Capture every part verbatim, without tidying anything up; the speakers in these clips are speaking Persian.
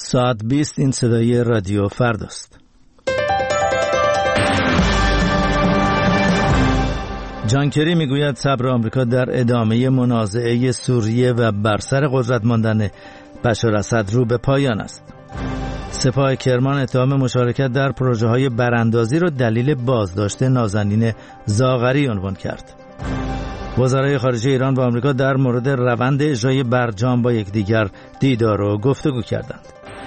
ساعت بیست این صدای رادیو فرداست. جان کری میگوید صبر آمریکا در ادامه منازعه سوریه و بر سر قدرت ماندن بشار اسد رو به پایان است. سپاه کرمان اتهام مشارکت در پروژه‌های براندازی را دلیل بازداشت نازنین زاغری عنوان کرد. وزرای خارجه ایران و آمریکا در مورد روند اجرای برجام با یکدیگر دیدار و گفتگو کردند.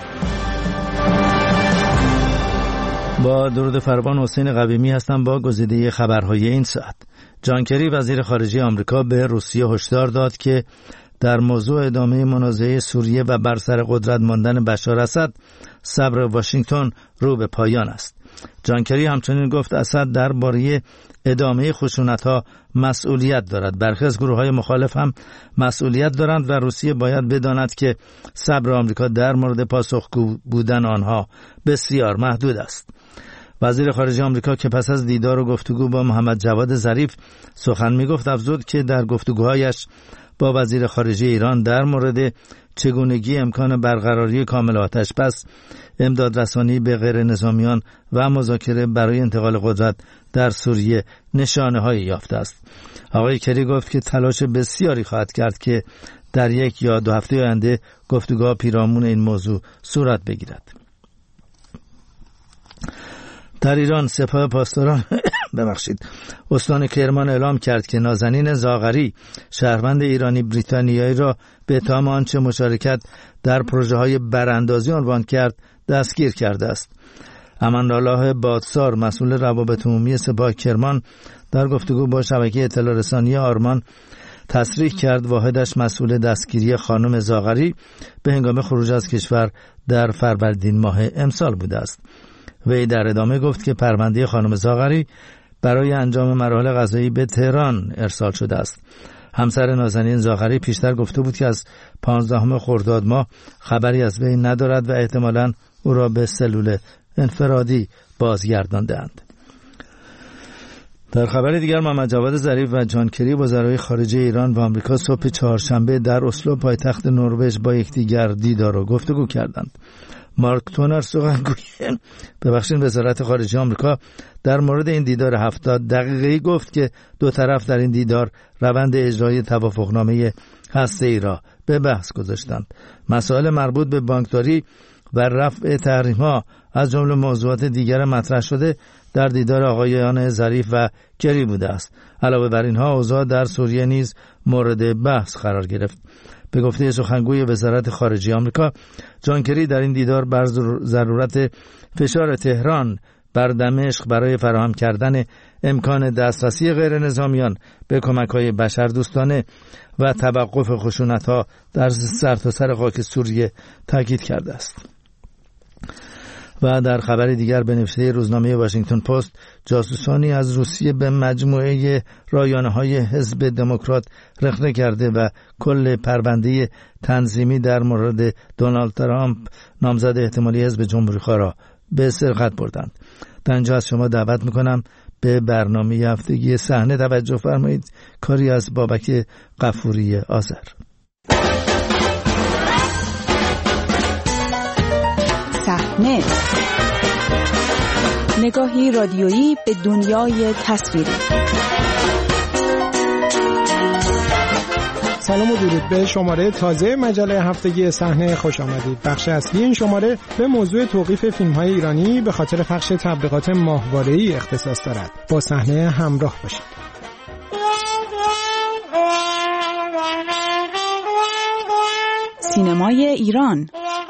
با درود فراوان، حسین قویمی هستم با گزیده خبرهای این ساعت. جان کری وزیر خارجه آمریکا به روسیه هشدار داد که در موضوع ادامه منازعه سوریه و بر سر قدرت ماندن بشار اسد صبر واشنگتن رو به پایان است. جان کری همچنین گفت اسد درباره ادامه خشونت‌ها مسئولیت دارد. برخی از گروه‌های مخالف هم مسئولیت دارند و روسیه باید بداند که صبر آمریکا در مورد پاسخگو بودن آنها بسیار محدود است. وزیر خارجه آمریکا که پس از دیدار و گفتگو با محمد جواد ظریف سخن می‌گفت، افزود که در گفتگوهایش با وزیر خارجه ایران در مورد چگونگی امکان برقراری کامل آتش بس، امداد رسانی به غیر نظامیان و مذاکره برای انتقال قدرت در سوریه نشانه‌هایی یافته است. آقای کری گفت که تلاش بسیاری خواهد کرد که در یک یا دو هفته آینده گفتگوها پیرامون این موضوع صورت بگیرد. در ایران سپاه پاسداران ببخشید استان کرمان اعلام کرد که نازنین زاغری، شهروند ایرانی بریتانیایی را به اتهام آنچه مشارکت در پروژه‌های براندازی عنوان کرد دستگیر کرده است. امان‌الله بادسار، مسئول روابط عمومی سپاه کرمان، در گفتگو با شبکه اطلاع رسانی آرمان تصریح کرد واحدش مسئول دستگیری خانم زاغری به هنگام خروج از کشور در فروردین ماه امسال بوده است. وی در ادامه گفت که پرونده خانم زاغری برای انجام مراحل قضایی به تهران ارسال شده است. همسر نازنین زاغری پیشتر گفته بود که از پانزدهم خرداد ماه خبری از وی ندارد و احتمالاً او را به سلول انفرادی بازگرداندند. در خبر دیگر، محمد جواد ظریف و جان کری وزرای خارجه ایران و آمریکا صبح چهارشنبه در اسلو پایتخت نروژ با یکدیگر دیدار و گفتگو کردند. مارک تونر سخنگوی ببخشید وزارت خارجه آمریکا در مورد این دیدار هفتاد دقیقه‌ای گفت که دو طرف در این دیدار روند اجرای توافقنامه هسته‌ای را به بحث گذاشتند. مسائل مربوط به بانکداری و رفع تحریم‌ها از جمله موضوعات دیگر مطرح شده در دیدار آقایان ظریف و کری بوده است. علاوه بر اینها اوضاع در سوریه نیز مورد بحث قرار گرفت. به گفته سخنگوی وزارت خارجه آمریکا، جان کری در این دیدار بر ضرورت فشار تهران بر دمشق برای فراهم کردن امکان دسترسی غیر نظامیان به کمک‌های بشردوستانه و توقف خشونت‌ها در سرتاسر خاک سوریه تاکید کرده است. و در خبر دیگر، به نوشته روزنامه واشنگتن پست، جاسوسانی از روسیه به مجموعه رایانه‌های حزب دموکرات رخنه کرده و کل پرونده تنظیمی در مورد دونالد ترامپ، نامزد احتمالی حزب جمهوری‌خواه، را به سرقت بردند. در اینجا از شما دعوت می‌کنم به برنامه هفتگی صحنه توجه فرمایید، کاری از بابک غفوری آذر. صحنه، نگاهی رادیویی به دنیای تصویری. سلام و درود به شماره تازه مجله هفتگی صحنه خوش آمدید. بخش اصلی این شماره به موضوع توقیف فیلم‌های ایرانی به خاطر پخش تبلیغات ماهواره‌ای اختصاص دارد. با صحنه همراه باشید. سینمای ایران.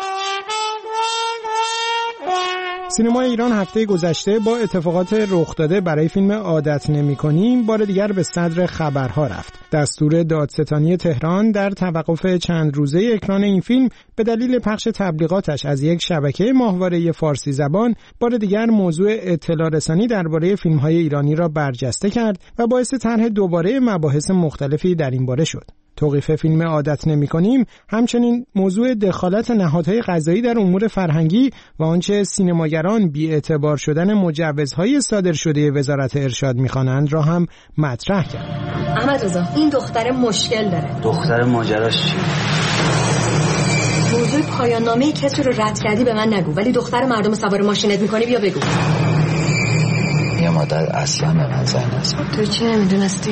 سینمای ایران هفته گذشته با اتفاقات رخ داده برای فیلم عادت نمی‌کنیم بار دیگر به صدر خبرها رفت. دستور دادستانی تهران در توقف چند روزه اکران این فیلم به دلیل پخش تبلیغاتش از یک شبکه ماهواره فارسی زبان بار دیگر موضوع اطلاع رسانی درباره فیلم‌های ایرانی را برجسته کرد و باعث طرح دوباره مباحث مختلفی در این باره شد. توقیف فیلم عادت نمی‌کنیم همچنین موضوع دخالت نهادهای قضایی در امور فرهنگی و آنچه سینماگران بی‌اعتبار شدن مجوزهای صادر شده وزارت ارشاد می‌خوانند را هم مطرح کرد. احمد رضا، این دختر مشکل داره. دختر ماجراش چیه؟ موضوع پایان نامه کسی رو رد کردی به من نگو، ولی دختر مردم سوار ماشینت میکنی بیا بگو. یه مادر اصلا به من زنگ نزد. تو چی نمیدونستی؟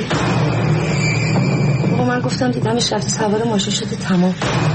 بابا من گفتم دیدمش رفته سوار ماشین شده تمام.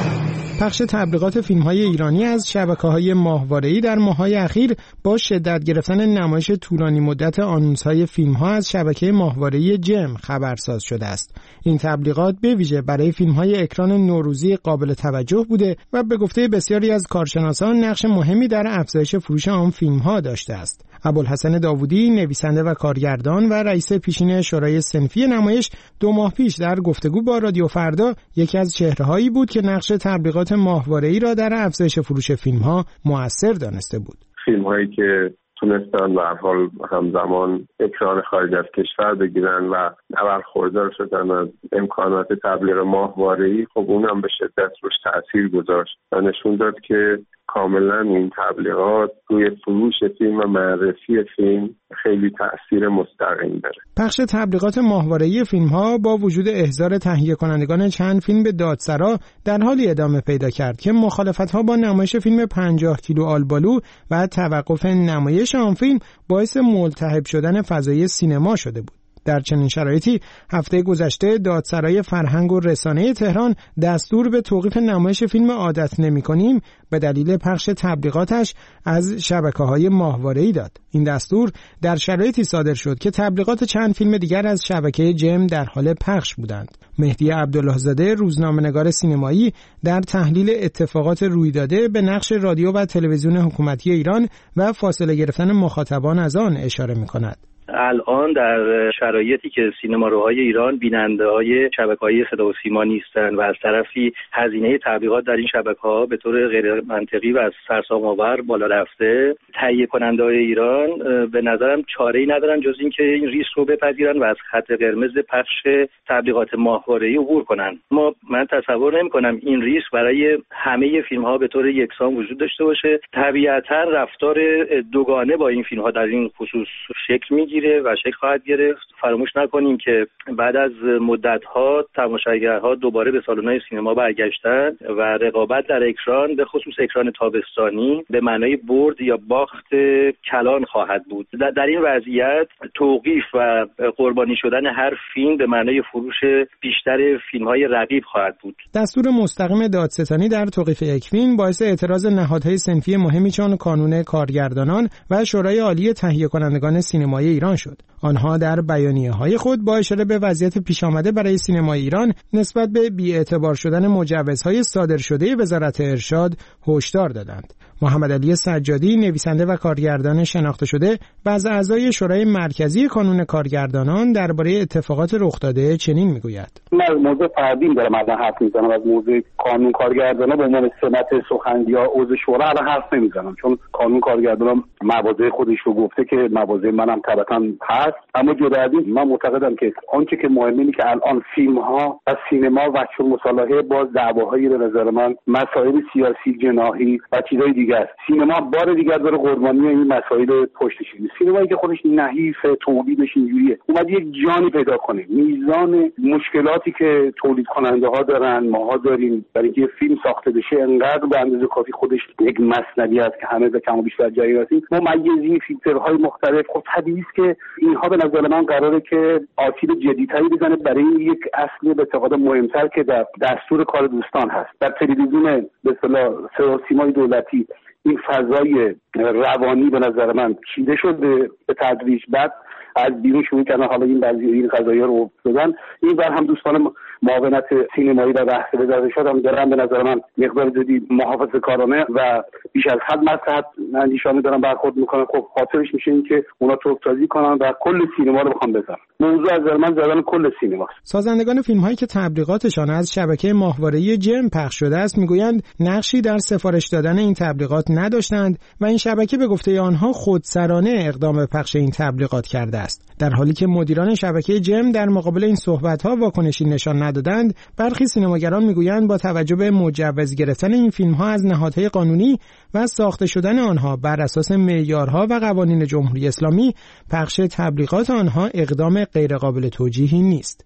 پخش تبلیغات فیلم‌های ایرانی از شبکه‌های ماهواره‌ای در ماه‌های اخیر با شدت گرفتن نمایش طولانی مدت آنونس‌های فیلم‌ها از شبکه ماهواره‌ای جم خبرساز شده است. این تبلیغات به ویژه برای فیلم‌های اکران نوروزی قابل توجه بوده و به گفته بسیاری از کارشناسان نقش مهمی در افزایش فروش آن فیلم‌ها داشته است. ابوالحسن داوودی، نویسنده و کارگردان و رئیس پیشین شورای صنفی نمایش، دو ماه پیش در گفتگو با رادیو فردا یکی از چهره‌هایی بود که نقش تبلیغات ماهواره‌ای را در افزایش فروش فیلم‌ها مؤثر دانسته بود. فیلم‌هایی که تونستن به هر حال همزمان اکران خارج از کشور بگیرن و برخوردار شدن از امکانات تبلیغ ماهواره‌ای، خب اونم به شدت روش تأثیر گذاشت و نشون داد که کاملا این تبلیغات روی فروش فیلم و معرفی فیلم خیلی تأثیر مستقیم داره. پخش تبلیغات ماهواره‌ای فیلم‌ها با وجود احضار تهیه کنندگان چند فیلم به دادسرا در حالی ادامه پیدا کرد که مخالفت‌ها با نمایش فیلم پنجاه کیلو آلبالو و توقف نمایش آن فیلم باعث ملتهب شدن فضای سینما شده بود. در چنین شرایطی هفته گذشته دادسرای فرهنگ و رسانه تهران دستور به توقیف نمایش فیلم عادت نمی‌کنیم به دلیل پخش تبلیغاتش از شبکه‌های ماهواره‌ای داد. این دستور در شرایطی صادر شد که تبلیغات چند فیلم دیگر از شبکه جم در حال پخش بودند. مهدی عبدالله‌زاده، روزنامه‌نگار سینمایی، در تحلیل اتفاقات رویداده به نقش رادیو و تلویزیون حکومتی ایران و فاصله گرفتن مخاطبان از آن اشاره می‌کند. الان در شرایطی که سینماروهای ایران بیننده‌های شبکه‌های صدا و سیما نیستن و از طرفی هزینه تبلیغات در این شبکه‌ها به طور غیر منطقی و سرسام‌آور بالا رفته، تهیه کننده‌های ایران به نظرم چاره‌ای ندارن جز اینکه این ریسک رو بپذیرن و از خط قرمز پخش تبلیغات ماهواره‌ای عبور کنن. ما من تصور نمی‌کنم این ریسک برای همه فیلم‌ها به طور یکسان وجود داشته باشه. طبیعتاً رفتار دوگانه با این فیلم‌ها در این خصوص شکل می‌گیره و شکل خواهد گرفت. فراموش نکنیم که بعد از مدت‌ها تماشاگرها دوباره به سالن‌های سینما برگشتن و رقابت در اکران به خصوص اکران تابستانی به معنای برد یا باخت کلان خواهد بود. در این وضعیت توقیف و قربانی شدن هر فیلم به معنای فروش بیشتر فیلم‌های رقیب خواهد بود. دستور مستقیم دادستانی در توقیف یک فیلم باعث اعتراض نهادهای صنفی مهمی چون کانون کارگردانان و شورای عالی تهیه کنندگان سینمایی ایران شد. آنها در بیانیه‌های خود با اشاره به وضعیت پیش آمده برای سینمای ایران نسبت به بی‌اعتبار شدن مجوزهای صادر شده وزارت ارشاد هشدار دادند. محمد علی سجادی، نویسنده و کارگردان شناخته شده و از اعضای شورای مرکزی کانون کارگردانان درباره اتفاقات رخ داده چنین میگوید: من از موضوع فردی دارم الان حرف میزنم، از موضوع کانون کارگردانان به عنوان سمت سخنگوی یا عضو شورا الان حرف نمیزنم، چون کانون کارگردانان مواضع خودش رو گفته که مواضع منم طبعا هست. اما جدا از این من معتقدم که آنچه که مهمه اینه که الان فیلم ها و سینما وجه المصالحه با دعواهای به نظر من مسائل سیاسی جناحی و چیزای دیگه است. سینما بار دیگر داره قربانی این مسائل پشتش میشه. سینمایی که خودش نحیف تولیدش اینجوریه اومد یک جانی پیدا کنه. میزان مشکلاتی که تولید کننده ها دارن ماها داریم برای اینکه فیلم ساخته بشه انقدر به اندازه کافی خودش یک مسئله است که همه به کم و بیش در جریان هستیم. ممیزی فیلترهای مختلف، خب طبیعیه که اینها به نظر من قراره که آسیب جدی‌تری بزنه برای یک اصل به اعتقاد مهمتر که در دستور کار دوستان هست. در تلویزیون به اصطلاح سیمای دولتی این فضای روانی به نظر من چیده شده به تدریج، بعد از بیرون شروع کردن حالا این بعضی این قضایا رو دادن. این بر هم دوستان معاونت سینمایی و بحث وزارت هم دارن به نظر من مقدار زیادی محافظه‌کارانه و بیش از حد مصلحت اندیشانه دارن برخورد میکنن. خب خاطرش میشه این که اونا توسازی کنن و کل سینما رو بخوام بزنن. موضوع از نظر من زدن کل سینماست. سازندگان فیلم هایی که تبلیغاتشان از شبکه ماهواره‌ای جم پخش شده است میگویند نقشی در سفارش دادن این تبلیغات نداشتند و این شبکه به گفته آنها خودسرانه اقدام به پخش این تبلیغات کرده است، در حالی که مدیران شبکه جم در مقابل این صحبت‌ها واکنشی نشان ندادند. برخی سینماگران میگویند با توجه به مجوز گرفتن این فیلم‌ها از نهادهای قانونی و ساخته شدن آنها بر اساس معیارها و قوانین جمهوری اسلامی، پخش تبلیغات آنها اقدام غیرقابل توجیهی نیست.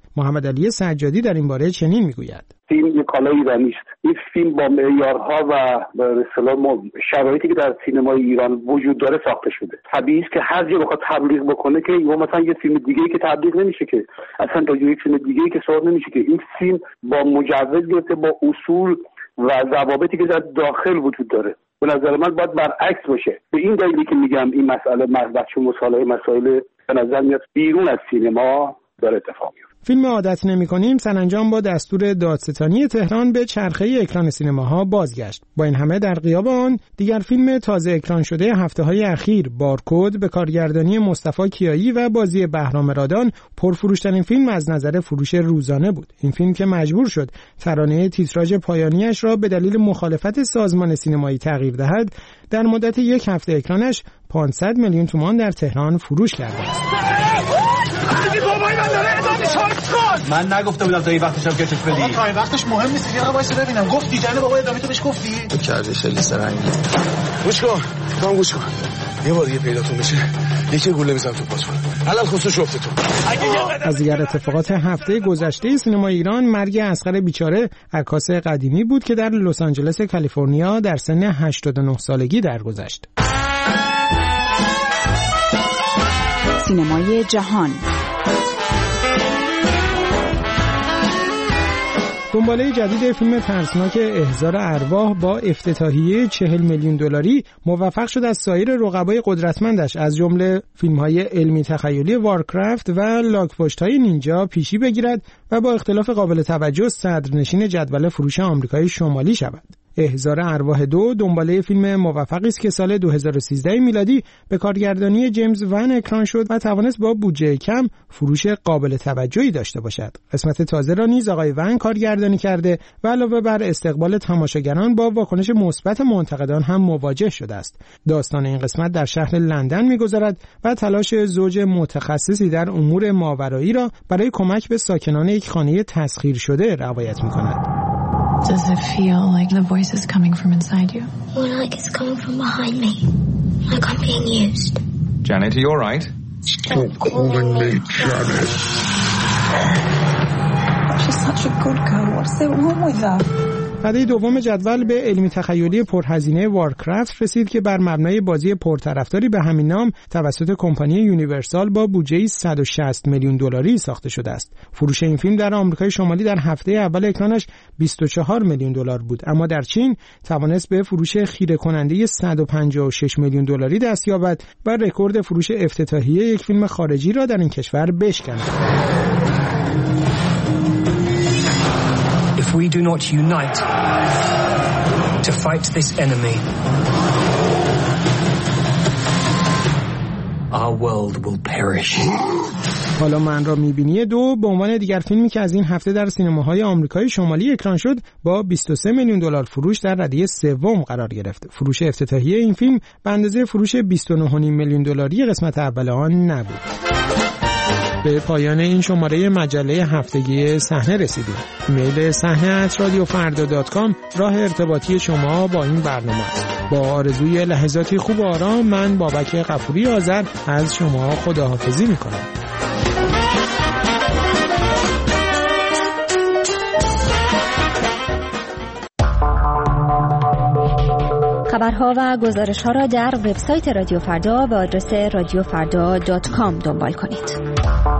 محمد علی سجادی در این باره چنین میگوید: فیلم یک کالای ایرانی است. این فیلم با معیارها و به اصطلاح شرایطی که در سینمای ایران وجود داره ساخته شده. طبیعی است که هر جا بخواد تبلیغ بکنه که یا مثلا یه فیلم دیگه‌ای که تبلیغ نمیشه، که اصلا تا یک فیلم دیگه‌ای که صحبت نمیشه، که این فیلم با مجوز گرفته، با اصول و ضوابطی که در داخل وجود داره. به نظر من باید برعکس باشه. به این دلیلی که میگم این مسئله بخش مصالحه مسائل به نظر میاد بیرون از سینما داره اتفاق میفته. فیلم عادت نمی‌کنیم سرانجام با دستور دادستانی تهران به چرخه اکران سینماها بازگشت. با این همه در غیاب آن دیگر فیلم تازه اکران شده هفته‌های اخیر بارکد به کارگردانی مصطفی کیایی و بازی بهرام رادان پرفروش‌ترین فیلم از نظر فروش روزانه بود. این فیلم که مجبور شد ترانه تیتراژ پایانیش را به دلیل مخالفت سازمان سینمایی تغییر دهد، در مدت یک هفته اکرانش پانصد میلیون تومان در تهران فروش کرده است. من نگفته بودم تا این وقتش هم کشش بدی. تا این وقتش مهم نیست. یه وایس ببینم. گفتی جناب بابا ادامه تو بهش گفتی؟ تو کردی خیلی سرنگی. گوش کن. تو هم گوش کن. یه بار دیگه پیداتون بشه یکی گوله میزنم تو پاسپورت. علل خصوص افتتون. از دیگر اتفاقات هفته گذشته سینما ایران مرگ اصغر بیچاره عکاس قدیمی بود که در لس آنجلس کالیفرنیا در سن هشتاد و نه سالگی درگذشت. سینمای جهان. دنباله جدید فیلم ترسناک احضار ارواح با افتتاحیه چهل میلیون دلاری موفق شد از سایر رقبای قدرتمندش از جمله فیلم‌های علمی تخیلی وارکرافت و لاک‌پشت‌های نینجا پیشی بگیرد و با اختلاف قابل توجه صدرنشین جدول فروش آمریکای شمالی شود. احضار ارواح دو دنباله فیلم موفقی است که سال دو هزار و سیزده میلادی به کارگردانی جیمز ون اکران شد و توانست با بودجه کم فروش قابل توجهی داشته باشد. قسمت تازه را نیز آقای ون کارگردانی کرده و علاوه بر استقبال تماشاگران با واکنش مثبت منتقدان هم مواجه شده است. داستان این قسمت در شهر لندن می‌گذرد و تلاش زوج متخصصی در امور ماورایی را برای کمک به ساکنان یک خانه تسخیر شده روایت می‌کند. Does it feel like the voice is coming from inside you? More like it's coming from behind me. Like I'm being used. Janet, are you all right? Stop calling me Janet. She's such a good girl. What's wrong with her? رده دوم جدول به علمی تخیلی پرهزینه وارکرافت رسید که بر مبنای بازی پرطرفداری به همین نام توسط کمپانی یونیورسال با بودجه صد و شصت میلیون دلاری ساخته شده است. فروش این فیلم در آمریکای شمالی در هفته اول اکرانش بیست و چهار میلیون دلار بود، اما در چین توانست به فروش خیره کننده صد و پنجاه و شش میلیون دلاری دست یابد و رکورد فروش افتتاحیه یک فیلم خارجی را در این کشور بشکند. If we do not unite to fight this enemy, our world will perish. حالا من را میبینی دو به عنوان دیگر فیلمی که از این هفته در سینماهای آمریکای شمالی اکران شد با بیست و سه میلیون دلار فروش در رده سوم قرار گرفت. فروش افتتاحیه این فیلم به اندازه فروش بیست و نه و نیم میلیون دلاری قسمت اول آن نبود. به پایان این شماره مجله هفتگی صحنه رسیدیم. ایمیل صحنه ات رادیو فردا دات کام راه ارتباطی شما با این برنامه است. با آرزوی لحظاتی خوب و آرام من بابک غفوری آذر از شما خداحافظی می‌کنم. خبرها و گزارش‌ها را در وبسایت رادیو فردا به آدرس رادیو فردا دات کام دنبال کنید.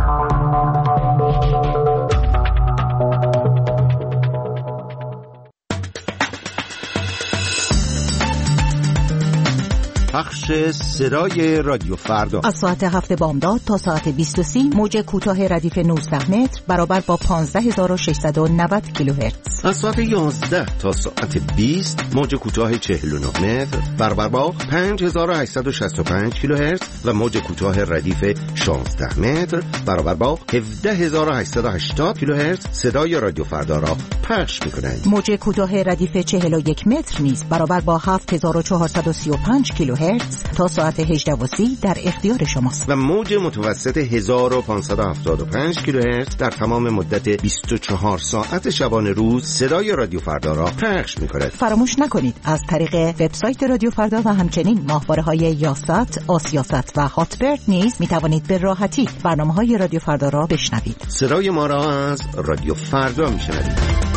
پخش صدای رادیو فردا از ساعت هفت بامداد تا ساعت بیست و سه موج کوتاه ردیف نوزده متر برابر با پانزده هزار و ششصد و نود کیلوهرتز. از ساعت یازده تا ساعت بیست موج کوتاه چهل و نه متر برابر با پنج هزار و هشتصد و شصت و پنج کیلوهرتز و موج کوتاه ردیف شانزده متر برابر با هفده هزار و هشتصد و هشتاد کیلوهرتز صدای رادیو فردا را پخش می‌کنند. موج کوتاه ردیف چهل و یک متر نیز برابر با هفت هزار و چهارصد و سی و پنج کیلوهرتز کیلوهرتز تا ساعت هجده و سی در اختیار شماست و موج متوسط هزار و پانصد و هفتاد و پنج کیلوهرتز در تمام مدت بیست و چهار ساعت شبانه روز صدای رادیو فردا را پخش می‌کند. فراموش نکنید از طریق وبسایت رادیو فردا و همچنین ماهواره‌های یاست، آسیاست و هاتبرد نیز می‌توانید به راحتی برنامه‌های رادیو فردا را بشنوید. صدای ما را از رادیو فردا می‌شنوید.